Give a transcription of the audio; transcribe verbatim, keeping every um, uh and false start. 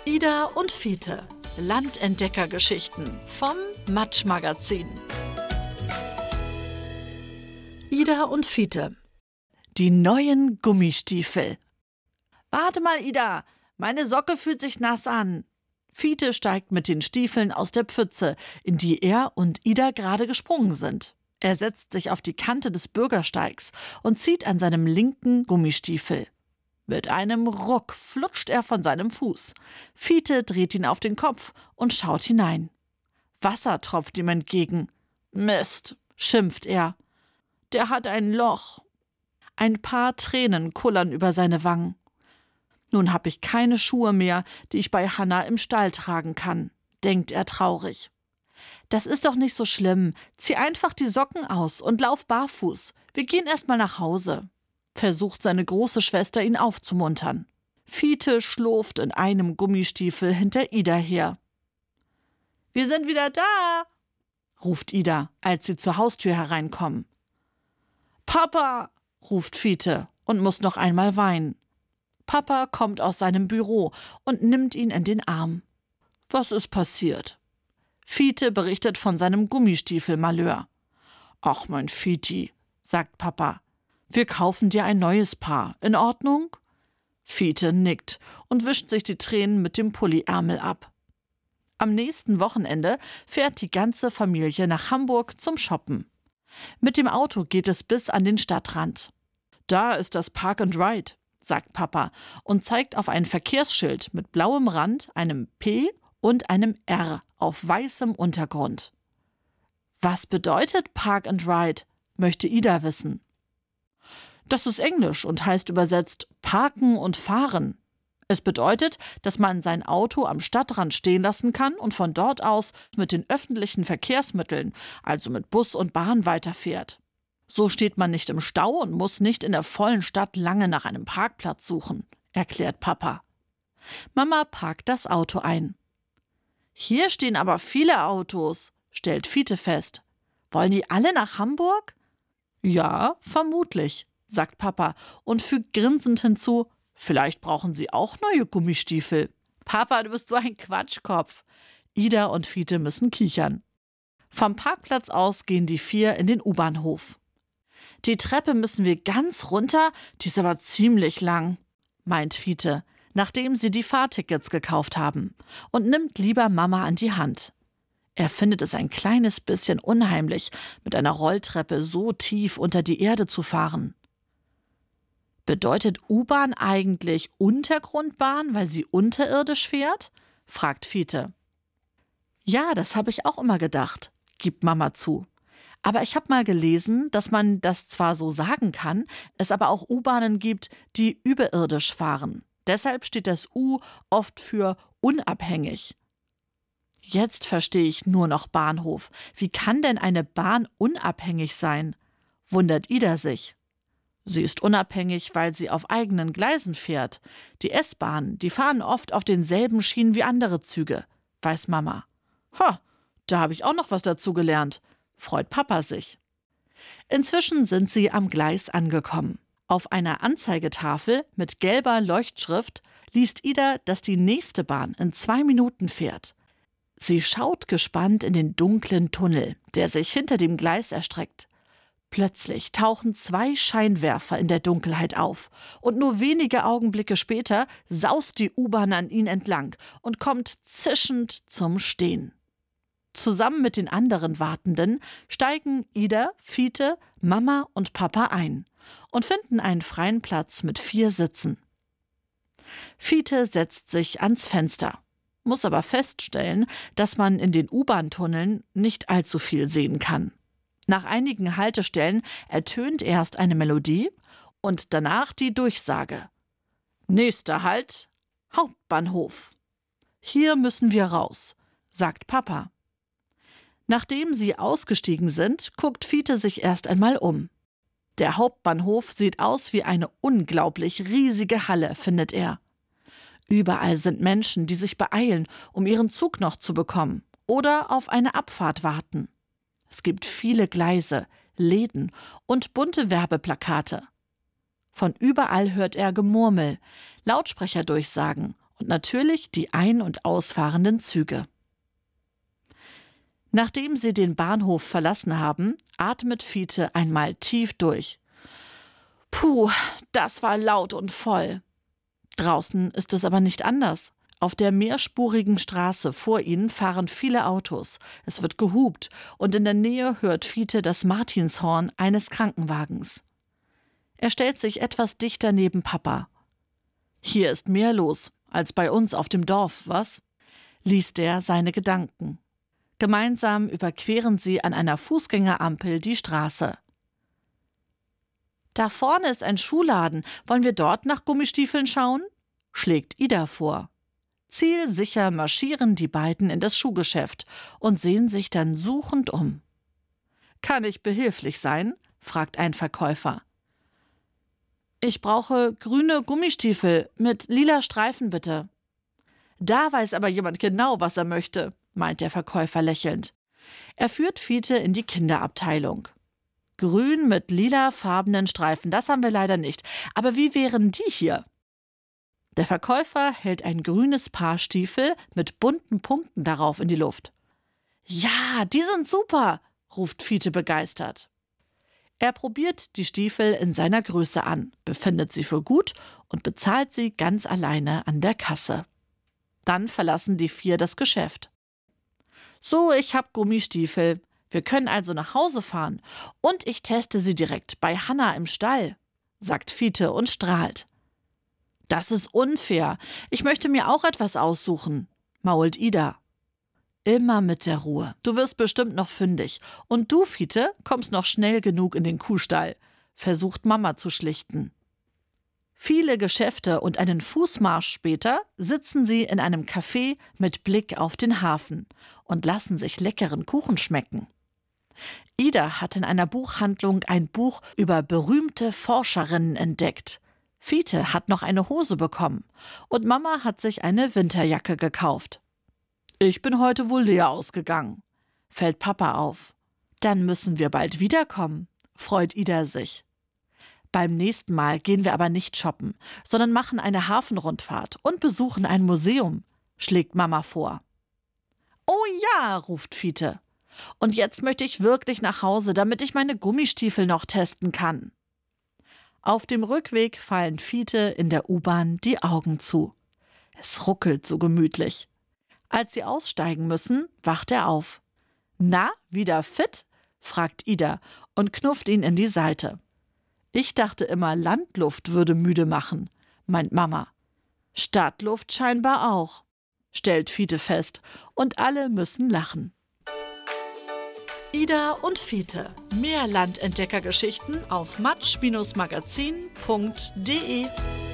Ida und Fiete. Landentdeckergeschichten vom Matsch-Magazin. Ida und Fiete. Die neuen Gummistiefel. Warte mal, Ida, meine Socke fühlt sich nass an. Fiete steigt mit den Stiefeln aus der Pfütze, in die er und Ida gerade gesprungen sind. Er setzt sich auf die Kante des Bürgersteigs und zieht an seinem linken Gummistiefel. Mit einem Ruck flutscht er von seinem Fuß. Fiete dreht ihn auf den Kopf und schaut hinein. Wasser tropft ihm entgegen. Mist, schimpft er. Der hat ein Loch. Ein paar Tränen kullern über seine Wangen. Nun hab ich keine Schuhe mehr, die ich bei Hanna im Stall tragen kann, denkt er traurig. Das ist doch nicht so schlimm. Zieh einfach die Socken aus und lauf barfuß. Wir gehen erst mal nach Hause, versucht seine große Schwester ihn aufzumuntern. Fiete schlurft in einem Gummistiefel hinter Ida her. »Wir sind wieder da«, ruft Ida, als sie zur Haustür hereinkommen. »Papa«, ruft Fiete und muss noch einmal weinen. Papa kommt aus seinem Büro und nimmt ihn in den Arm. Was ist passiert? Fiete berichtet von seinem Gummistiefelmalheur. »Ach, mein Fieti«, sagt Papa, »wir kaufen dir ein neues Paar. In Ordnung?« Fiete nickt und wischt sich die Tränen mit dem Pulliärmel ab. Am nächsten Wochenende fährt die ganze Familie nach Hamburg zum Shoppen. Mit dem Auto geht es bis an den Stadtrand. »Da ist das Park and Ride«, sagt Papa und zeigt auf ein Verkehrsschild mit blauem Rand, einem P und einem R auf weißem Untergrund. »Was bedeutet Park and Ride?«, möchte Ida wissen. Das ist Englisch und heißt übersetzt Parken und Fahren. Es bedeutet, dass man sein Auto am Stadtrand stehen lassen kann und von dort aus mit den öffentlichen Verkehrsmitteln, also mit Bus und Bahn, weiterfährt. So steht man nicht im Stau und muss nicht in der vollen Stadt lange nach einem Parkplatz suchen, erklärt Papa. Mama parkt das Auto ein. Hier stehen aber viele Autos, stellt Fiete fest. Wollen die alle nach Hamburg? Ja, vermutlich, sagt Papa und fügt grinsend hinzu, vielleicht brauchen sie auch neue Gummistiefel. Papa, du bist so ein Quatschkopf. Ida und Fiete müssen kichern. Vom Parkplatz aus gehen die vier in den U-Bahnhof. Die Treppe müssen wir ganz runter, die ist aber ziemlich lang, meint Fiete, nachdem sie die Fahrtickets gekauft haben, und nimmt lieber Mama an die Hand. Er findet es ein kleines bisschen unheimlich, mit einer Rolltreppe so tief unter die Erde zu fahren. Bedeutet U-Bahn eigentlich Untergrundbahn, weil sie unterirdisch fährt? Fragt Fiete. Ja, das habe ich auch immer gedacht, gibt Mama zu. Aber ich habe mal gelesen, dass man das zwar so sagen kann, es aber auch U-Bahnen gibt, die überirdisch fahren. Deshalb steht das U oft für unabhängig. Jetzt verstehe ich nur noch Bahnhof. Wie kann denn eine Bahn unabhängig sein? Wundert Ida sich. Sie ist unabhängig, weil sie auf eigenen Gleisen fährt. Die S-Bahnen, die fahren oft auf denselben Schienen wie andere Züge, weiß Mama. Ha, da habe ich auch noch was dazu gelernt, freut Papa sich. Inzwischen sind sie am Gleis angekommen. Auf einer Anzeigetafel mit gelber Leuchtschrift liest Ida, dass die nächste Bahn in zwei Minuten fährt. Sie schaut gespannt in den dunklen Tunnel, der sich hinter dem Gleis erstreckt. Plötzlich tauchen zwei Scheinwerfer in der Dunkelheit auf und nur wenige Augenblicke später saust die U-Bahn an ihn entlang und kommt zischend zum Stehen. Zusammen mit den anderen Wartenden steigen Ida, Fiete, Mama und Papa ein und finden einen freien Platz mit vier Sitzen. Fiete setzt sich ans Fenster, muss aber feststellen, dass man in den U-Bahn-Tunneln nicht allzu viel sehen kann. Nach einigen Haltestellen ertönt erst eine Melodie und danach die Durchsage. Nächster Halt, Hauptbahnhof. Hier müssen wir raus, sagt Papa. Nachdem sie ausgestiegen sind, guckt Fiete sich erst einmal um. Der Hauptbahnhof sieht aus wie eine unglaublich riesige Halle, findet er. Überall sind Menschen, die sich beeilen, um ihren Zug noch zu bekommen oder auf eine Abfahrt warten. Es gibt viele Gleise, Läden und bunte Werbeplakate. Von überall hört er Gemurmel, Lautsprecherdurchsagen und natürlich die ein- und ausfahrenden Züge. Nachdem sie den Bahnhof verlassen haben, atmet Fiete einmal tief durch. Puh, das war laut und voll. Draußen ist es aber nicht anders. Auf der mehrspurigen Straße vor ihnen fahren viele Autos. Es wird gehupt und in der Nähe hört Fiete das Martinshorn eines Krankenwagens. Er stellt sich etwas dichter neben Papa. Hier ist mehr los als bei uns auf dem Dorf, was? Liest er seine Gedanken. Gemeinsam überqueren sie an einer Fußgängerampel die Straße. Da vorne ist ein Schuhladen. Wollen wir dort nach Gummistiefeln schauen? Schlägt Ida vor. Zielsicher marschieren die beiden in das Schuhgeschäft und sehen sich dann suchend um. »Kann ich behilflich sein?« fragt ein Verkäufer. »Ich brauche grüne Gummistiefel mit lila Streifen, bitte.« »Da weiß aber jemand genau, was er möchte«, meint der Verkäufer lächelnd. Er führt Fiete in die Kinderabteilung. »Grün mit lilafarbenen Streifen, das haben wir leider nicht. Aber wie wären die hier?« Der Verkäufer hält ein grünes Paar Stiefel mit bunten Punkten darauf in die Luft. »Ja, die sind super«, ruft Fiete begeistert. Er probiert die Stiefel in seiner Größe an, befindet sie für gut und bezahlt sie ganz alleine an der Kasse. Dann verlassen die vier das Geschäft. »So, ich hab Gummistiefel. Wir können also nach Hause fahren. Und ich teste sie direkt bei Hanna im Stall«, sagt Fiete und strahlt. »Das ist unfair. Ich möchte mir auch etwas aussuchen«, mault Ida. »Immer mit der Ruhe. Du wirst bestimmt noch fündig. Und du, Fiete, kommst noch schnell genug in den Kuhstall«, versucht Mama zu schlichten. Viele Geschäfte und einen Fußmarsch später sitzen sie in einem Café mit Blick auf den Hafen und lassen sich leckeren Kuchen schmecken. Ida hat in einer Buchhandlung ein Buch über berühmte Forscherinnen entdeckt. Fiete hat noch eine Hose bekommen und Mama hat sich eine Winterjacke gekauft. »Ich bin heute wohl leer ausgegangen«, fällt Papa auf. »Dann müssen wir bald wiederkommen«, freut Ida sich. »Beim nächsten Mal gehen wir aber nicht shoppen, sondern machen eine Hafenrundfahrt und besuchen ein Museum«, schlägt Mama vor. »Oh ja«, ruft Fiete. »Und jetzt möchte ich wirklich nach Hause, damit ich meine Gummistiefel noch testen kann.« Auf dem Rückweg fallen Fiete in der U-Bahn die Augen zu. Es ruckelt so gemütlich. Als sie aussteigen müssen, wacht er auf. »Na, wieder fit?«, fragt Ida und knufft ihn in die Seite. »Ich dachte immer, Landluft würde müde machen«, meint Mama. »Stadtluft scheinbar auch«, stellt Fiete fest, und alle müssen lachen. Ida und Fiete. Mehr Landentdeckergeschichten auf matsch Bindestrich magazin punkt de.